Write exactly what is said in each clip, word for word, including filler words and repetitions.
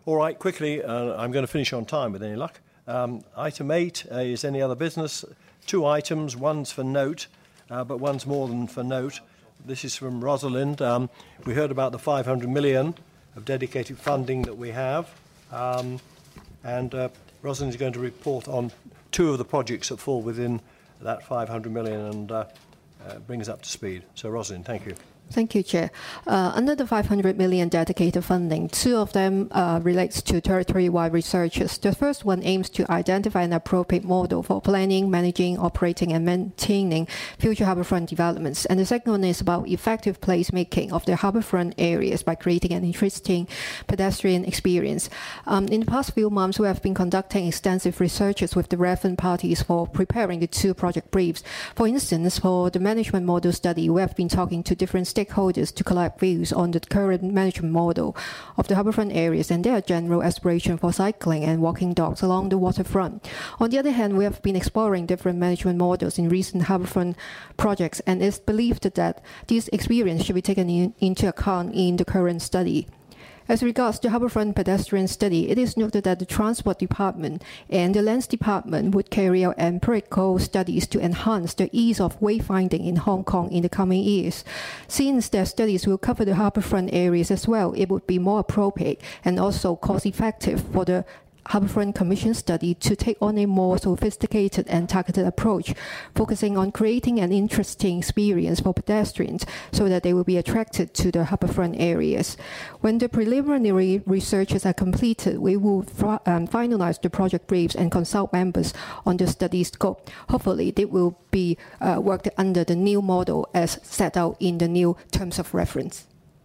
All right, quickly, uh, I'm going to finish on time with any luck. Um, item eight uh, is any other business. Two items, one's for note, uh, but one's more than for note. This is from Rosalind. Um, we heard about the five hundred million of dedicated funding that we have, um, and uh, Rosalind is going to report on two of the projects that fall within that five hundred million and uh, uh, bring us up to speed. So, Rosalind, thank you. Thank you, Chair. Uh, under the five hundred million dedicated funding, two of them uh, relates to territory-wide researches. The first one aims to identify an appropriate model for planning, managing, operating, and maintaining future harbourfront developments. And the second one is about effective placemaking of the harbourfront areas by creating an interesting pedestrian experience. Um, in the past few months, we have been conducting extensive researches with the relevant parties for preparing the two project briefs. For instance, for the management model study, we have been talking to different stakeholders stakeholders to collect views on the current management model of the harbourfront areas and their general aspiration for cycling and walking dogs along the waterfront. On the other hand, we have been exploring different management models in recent harbourfront projects, and it's believed that this experience should be taken in, into account in the current study. As regards the harbourfront pedestrian study, it is noted that the Transport Department and the Lands Department would carry out empirical studies to enhance the ease of wayfinding in Hong Kong in the coming years. Since their studies will cover the harbourfront areas as well, it would be more appropriate and also cost-effective for the Harbourfront Commission study to take on a more sophisticated and targeted approach, focusing on creating an interesting experience for pedestrians so that they will be attracted to the harbourfront areas. When the preliminary researches are completed, we will um, finalize the project briefs and consult members on the study scope. Hopefully, they will be uh, worked under the new model as set out in the new terms of reference.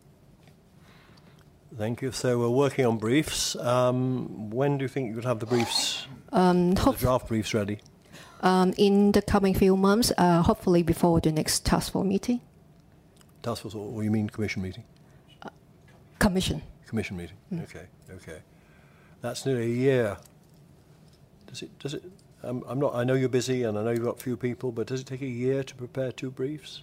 Thank you. So we're working on briefs. Um, when do you think you would have the briefs, um, the draft briefs ready? Um, in the coming few months, uh, hopefully before the next task force meeting. Task force, or you mean commission meeting? Uh, commission. Commission meeting. Mm. Okay. Okay. That's nearly a year. Does it? Does it? Um, I'm not. I know you're busy, and I know you've got few people, but does it take a year to prepare two briefs?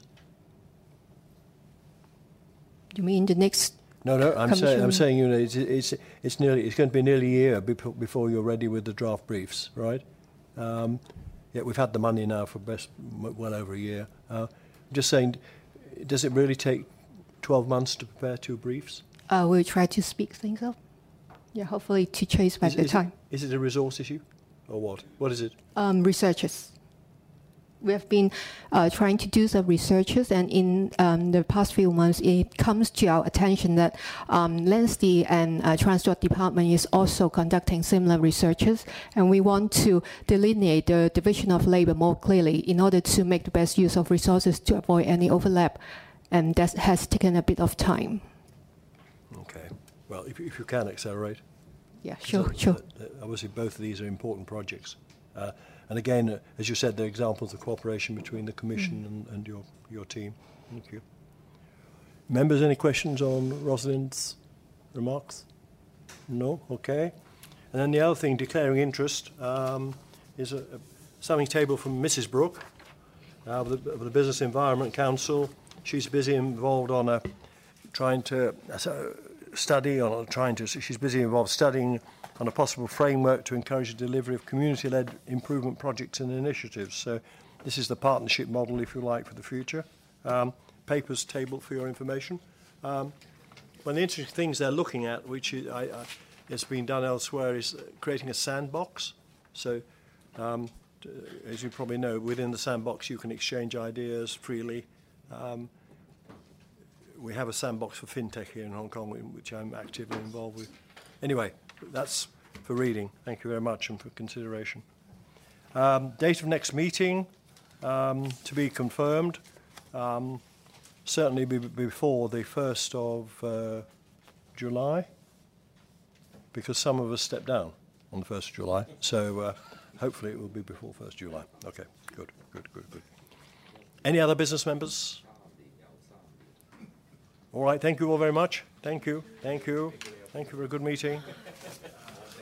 You mean the next? No, no. I'm saying, I'm saying, you know, it's, it's it's nearly it's going to be nearly a year before you're ready with the draft briefs, right? Um, yeah, we've had the money now for best well over a year. Uh, I'm just saying, does it really take twelve months to prepare two briefs? Uh, we'll try to speak things up. Yeah, hopefully to chase back is, the is time. It, is it a resource issue, or what? What is it? Um, researchers. We have been uh, trying to do some researches, and in um, the past few months, it comes to our attention that um, Landsty and uh, Transport Department is also conducting similar researches, and we want to delineate the division of labour more clearly in order to make the best use of resources to avoid any overlap, and that has taken a bit of time. Okay. Well, if, if you can accelerate. Yeah, sure, so, sure. Uh, obviously, both of these are important projects. Uh, And again, uh, as you said, they're examples of cooperation between the Commission mm. and, and your, your team. Thank you. Members, any questions on Rosalind's remarks? No? Okay. And then the other thing, declaring interest, um, is a, a something table from Missus Brooke uh, of, the, of the Business Environment Council. She's busy involved on a, trying to uh, study, on trying to, she's busy involved studying on a possible framework to encourage the delivery of community-led improvement projects and initiatives. So this is the partnership model, if you like, for the future. Um, papers tabled for your information. Um, one of the interesting things they're looking at, which is, I, I, has been done elsewhere, is creating a sandbox. So um, as you probably know, within the sandbox you can exchange ideas freely. Um, we have a sandbox for fintech here in Hong Kong, which I'm actively involved with. Anyway, that's for reading. Thank you very much and for consideration. Um, date of next meeting um, to be confirmed. Um, certainly be before the first of uh, July, because some of us step down on the first of July. So uh, hopefully it will be before first of July. Okay, good, good, good, good. Any other business members? All right, thank you all very much. Thank you, thank you. Thank you for a good meeting.